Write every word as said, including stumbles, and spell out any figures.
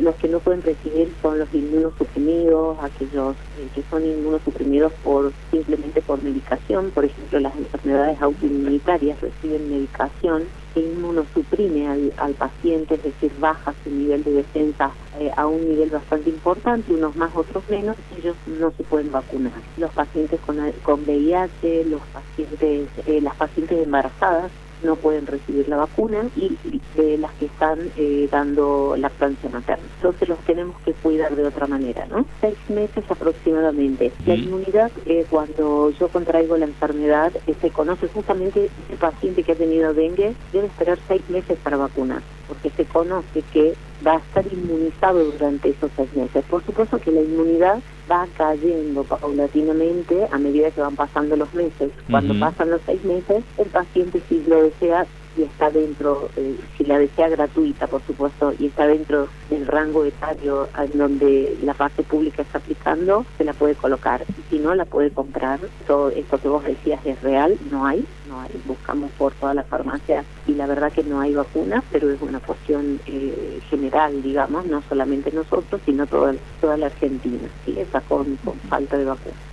los que no pueden recibir son los inmunosuprimidos, aquellos eh, que son inmunosuprimidos por simplemente por medicación. Por ejemplo, las enfermedades autoinmunitarias reciben medicación que inmunosuprime al, al paciente, es decir, baja su nivel de defensa eh, a un nivel bastante importante, unos más, otros menos. Ellos no se pueden vacunar. Los pacientes con, con V I H, los pacientes, eh, las pacientes embarazadas no pueden recibir la vacuna, y eh, las que están eh, dando lactancia materna. Entonces los tenemos que cuidar de otra manera, ¿no? Seis meses aproximadamente. La inmunidad, eh, cuando yo contraigo la enfermedad, eh, se conoce justamente ese paciente que ha tenido dengue, debe esperar seis meses para vacunar, porque se conoce que va a estar inmunizado durante esos seis meses. Por supuesto que la inmunidad va cayendo paulatinamente a medida que van pasando los meses. Cuando uh-huh. pasan los seis meses, el paciente, si lo desea y está dentro, eh, si la desea gratuita, por supuesto, y está dentro del rango etario en donde la parte pública está aplicando, se la puede colocar. Y si no, la puede comprar. Todo esto que vos decías es real, no hay, no hay. Buscamos por toda la farmacia y la verdad que no hay vacunas, pero es una cuestión eh, general, digamos, no solamente nosotros, sino toda, toda la Argentina, ¿sí? Está con, con falta de vacunas.